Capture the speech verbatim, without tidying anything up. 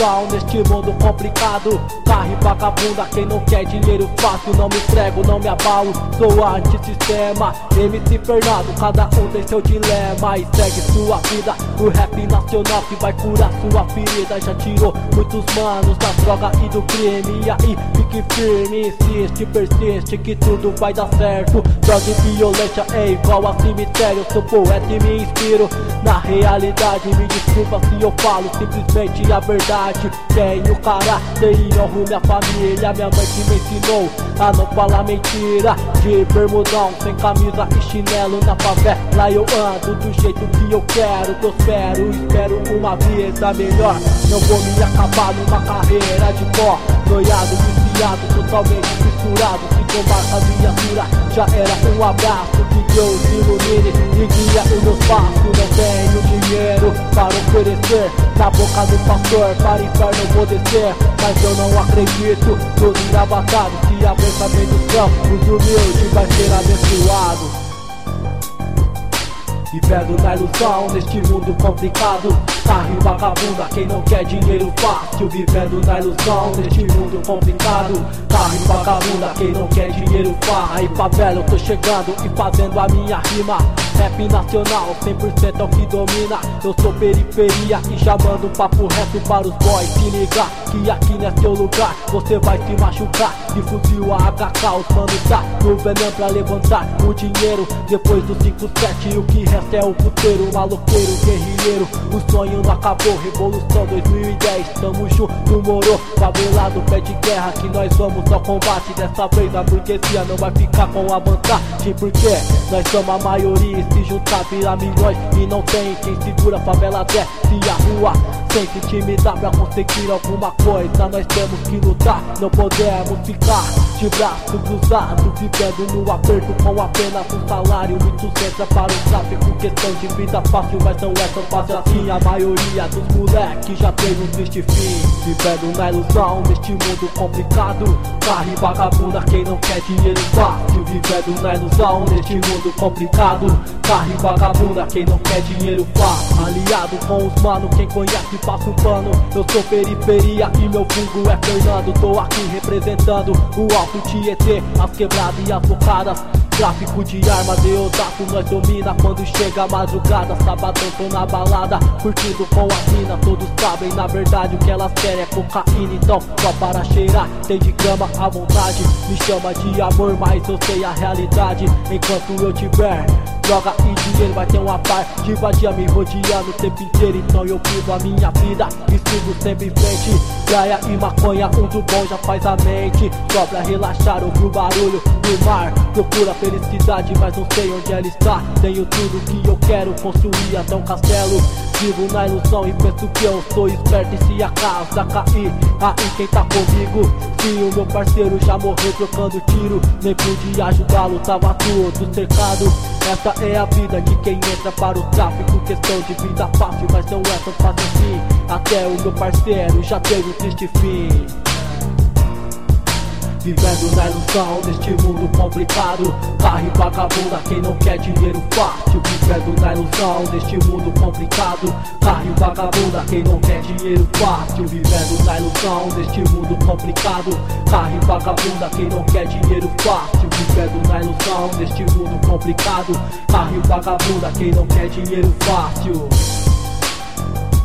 ilusão neste mundo complicado. Carre vagabunda, quem não quer dinheiro fácil. Não me entrego, não me abalo, sou antissistema. M C Fernando, cada um tem seu dilema. E segue sua vida, o rap nacional que vai curar sua ferida. Já tirou muitos manos da droga e do crime. E aí, fique firme, insiste, persiste, que tudo vai dar certo. Droga e violência é igual a cemitério. Sou poeta e me inspiro na realidade. Me desculpa se eu falo simplesmente a verdade. Tenho caráter e honro minha família. Minha mãe que me ensinou a não falar mentira. De bermudão, sem camisa e chinelo na favela eu ando do jeito que eu quero. Prospero, espero uma vida melhor. Não vou me acabar numa carreira de pó. Noiado, viciado, totalmente misturado. Se tomar a viatura, já era um abraço. Que Deus ilumine e guia o meu passo. Não tenho dinheiro para oferecer na boca do pastor, para inferno vou descer. Mas eu não acredito, todo engravatado. Se a bênção vem do céu, os humildes vai ser abençoado. Vivendo na ilusão neste mundo complicado. Carre vagabunda, quem não quer dinheiro fácil. Vivendo na ilusão neste mundo complicado. Carre vagabunda, quem não quer dinheiro fácil. Aí favela eu tô chegando e fazendo a minha rima. Rap nacional, cem por cento é o que domina. Eu sou periferia e já mando um papo reto para os boys. Se ligar que aqui não é seu lugar, você vai se machucar. De fuzil a H K, os mano tá no veneno pra levantar o dinheiro. Depois do cinco sete o que resta é o puteiro, maloqueiro, guerrilheiro. O sonho não acabou, revolução dois mil e dez. Tamo junto, morou, favelado, pé de guerra. Que nós vamos ao combate, dessa vez a burguesia não vai ficar com a vantagem. Porque nós somos a maioria, se juntar vira milhões. E não tem quem segura a favela, desce a rua sem se intimidar pra conseguir alguma coisa. Nós temos que lutar, não podemos ficar de braço cruzado, vivendo no aperto com apenas um salário. Muito centra para o tráfico, questão de vida fácil, mas não é tão fácil assim. A maioria dos moleques já tem um triste fim. Vivendo na ilusão neste mundo complicado. Carre vagabunda, quem não quer dinheiro fácil. Vivendo na ilusão neste mundo complicado. Carre vagabunda, quem não quer dinheiro fácil. Aliado com os mano, quem conhece passa um pano. Eu sou periferia e meu fungo é Fernando. Tô aqui representando o Alto Tietê, as quebradas e as bocadas. Tráfico de arma, Deodato, nós domina. Quando chega a madrugada, sabadão tô na balada, curtindo com a mina. Todos sabem, na verdade, o que elas querem é cocaína. Então, só para cheirar, tem de grama à vontade. Me chama de amor, mas eu sei a realidade. Enquanto eu tiver droga e dinheiro, vai ter uma parte de vadia me rodeando o tempo inteiro. Então eu vivo a minha vida e sigo sempre em frente. Praia e maconha, um do bom já faz a mente. Só pra relaxar, ouvir o barulho do mar. Procura felicidade, mas não sei onde ela está. Tenho tudo que eu quero, construir até um castelo. Vivo na ilusão e penso que eu sou esperto. E se a casa cair, aí quem tá comigo? Se o meu parceiro já morreu trocando tiro, nem pude ajudá-lo, tava tudo cercado. Essa é a vida de quem entra para o tráfico. Questão de vida fácil, mas não é tão fácil assim. Até o meu parceiro já teve um triste fim. Vivendo na ilusão neste mundo complicado. Carre vagabunda, quem não quer dinheiro fácil. Vivendo na ilusão neste mundo complicado. Carre vagabunda, quem não quer dinheiro fácil. Vivendo na ilusão neste mundo complicado. Carre vagabunda, quem não quer dinheiro fácil. Vivendo na ilusão neste mundo complicado. Carre vagabunda, quem não quer dinheiro fácil.